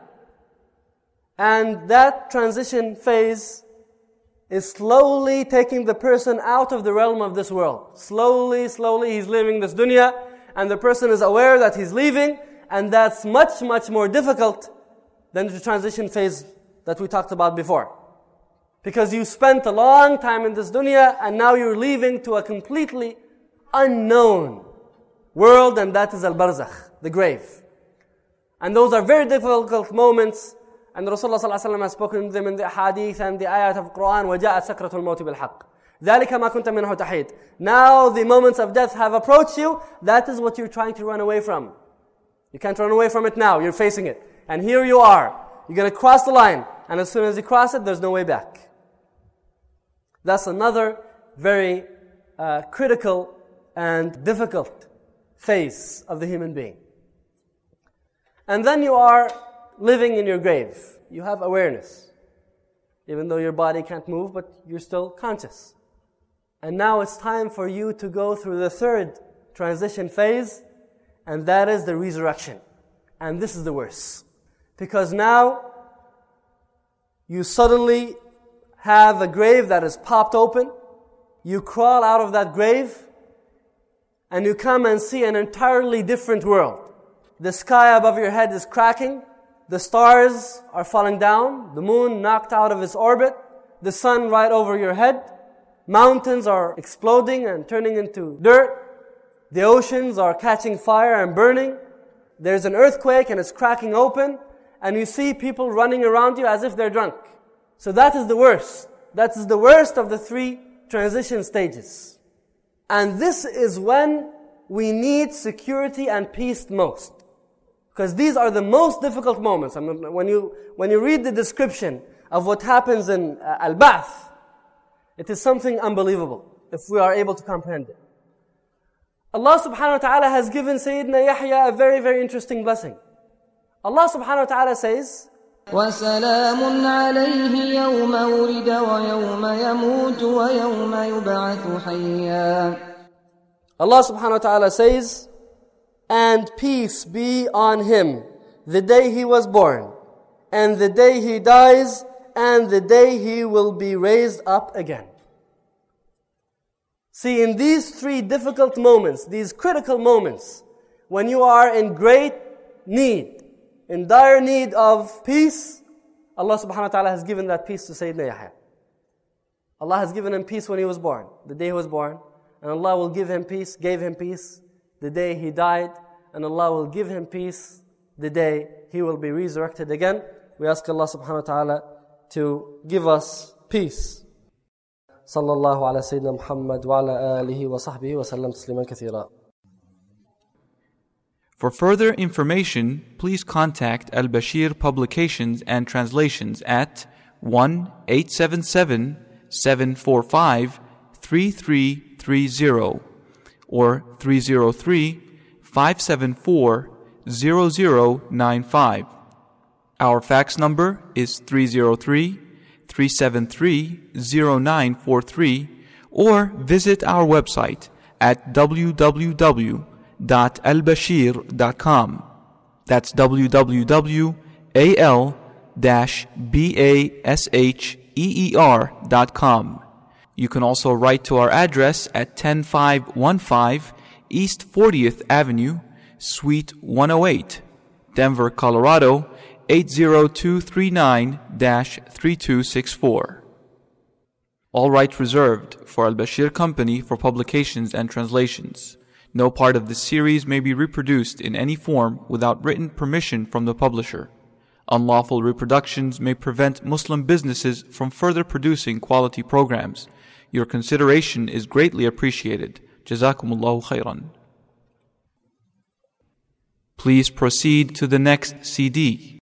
And that transition phase is slowly taking the person out of the realm of this world. Slowly, slowly he's leaving this dunya, and the person is aware that he's leaving, and that's much, much more difficult than the transition phase that we talked about before. Because you spent a long time in this dunya, and now you're leaving to a completely unknown world, and that is al-barzakh, the grave. And those are very difficult moments, and Rasulullah sallallahu alaihi wasallam has spoken to them in the hadith and the ayat of Quran, وَجَاءَتْ سَكْرَةُ الْمَوْتِ بِالْحَقِّ ذَلِكَ مَا كُنْتَ مِنْهُ تَحِيدٌ. Now the moments of death have approached you. That is what you're trying to run away from. You can't run away from it now. You're facing it. And here you are. You're going to cross the line. And as soon as you cross it, there's no way back. That's another very uh, critical and difficult phase of the human being. And then you are living in your grave. You have awareness. Even though your body can't move, but you're still conscious. And now it's time for you to go through the third transition phase, and that is the resurrection. And this is the worst. Because now, you suddenly have a grave that is popped open. You crawl out of that grave, and you come and see an entirely different world. The sky above your head is cracking. The stars are falling down. The moon knocked out of its orbit. The sun right over your head. Mountains are exploding and turning into dirt. The oceans are catching fire and burning. There's an earthquake and it's cracking open. And you see people running around you as if they're drunk. So that is the worst. That is the worst of the three transition stages. And this is when we need security and peace most. Because these are the most difficult moments. I mean, when you when you read the description of what happens in uh, Al-Ba'th, it is something unbelievable if we are able to comprehend it. Allah subhanahu wa ta'ala has given Sayyidina Yahya a very, very interesting blessing. Allah subhanahu wa ta'ala says, وَسَلَامٌ عَلَيْهِ يَوْمَ وُلِدَ وَيَوْمَ يَمُوتُ وَيَوْمَ يُبْعَثُ حَيًّا. Allah subhanahu wa ta'ala says, and peace be on him the day he was born, and the day he dies, and the day he will be raised up again. See, in these three difficult moments, these critical moments, when you are in great need, in dire need of peace, Allah subhanahu wa ta'ala has given that peace to Sayyidina Yahya. Allah has given him peace when he was born, the day he was born, and Allah will give him peace, gave him peace the day he died, and Allah will give him peace the day he will be resurrected again. We ask Allah subhanahu wa ta'ala to give us peace. Sallallahu ala Sayyidina Muhammad wa ala alihi wa sahbihi wa sallam tasliman kathira. For further information, please contact Al-Bashir Publications and Translations at one eight seven seven, seven four five, three three three zero or three zero three, five seven four, zero zero nine five. Our fax number is three zero three, three seven three, zero nine four three, or visit our website at w w w dot al bashir dot com. That's w w w dot al basheer dot com. You can also write to our address at ten five one five East fortieth Avenue, Suite one oh eight, Denver, Colorado eight zero two three nine dash three two six four. All rights reserved for Al-Bashir Company for publications and translations. No part of this series may be reproduced in any form without written permission from the publisher. Unlawful reproductions may prevent Muslim businesses from further producing quality programs. Your consideration is greatly appreciated. Jazakumullahu khairan. Please proceed to the next C D.